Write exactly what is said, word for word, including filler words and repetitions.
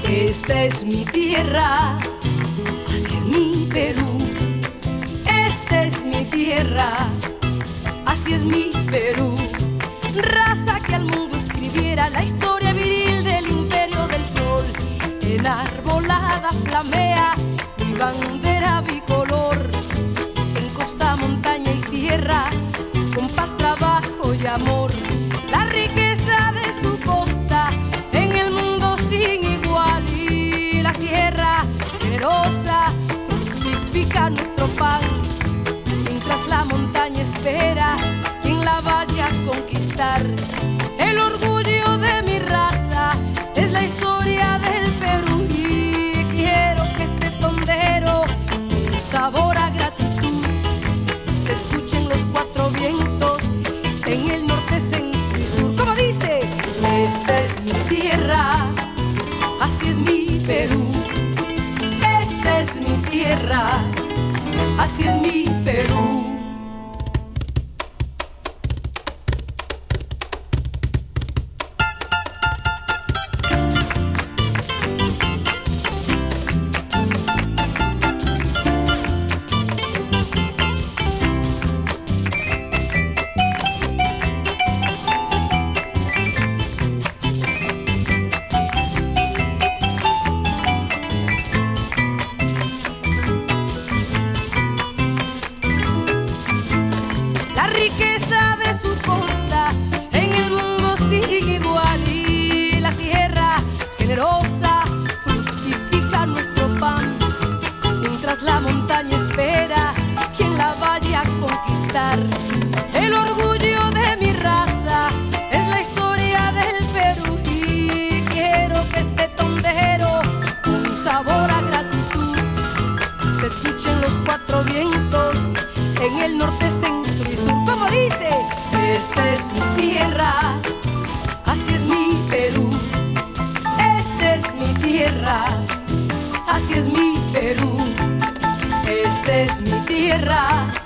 Esta es mi tierra, así es mi Perú. Esta es mi tierra, así es mi Perú. Raza que al mundo escribiera la historia viril del imperio del sol. Enarbolada flamea mi bandera bicolor. En costa, montaña y sierra, con paz, trabajo y amor. La riqueza de su costa en el mundo sin igual. Y la sierra generosa fructifica nuestro pan, mientras la montaña espera quien la vaya a conquistar. El orgullo de mi raza es la historia del Perú. Y quiero que este tondero, con sabor a gratitud, se escuchen los cuatro vientos en el norte, centro y sur. Como dice, esta es mi tierra, así es mi Perú. Esta es mi tierra, así es mi Perú. Riqueza de su costa en el mundo sin igual. Y la sierra generosa fructifica nuestro pan, mientras la montaña espera quien la vaya a conquistar. El orgullo de mi raza es la historia del Perú. Y quiero que este tondero, con sabor a gratitud, se escuchen los cuatro vientos en el norte, centro y sur. Como dice, esta es mi tierra, así es mi Perú. Esta es mi tierra, así es mi Perú. Esta es mi tierra,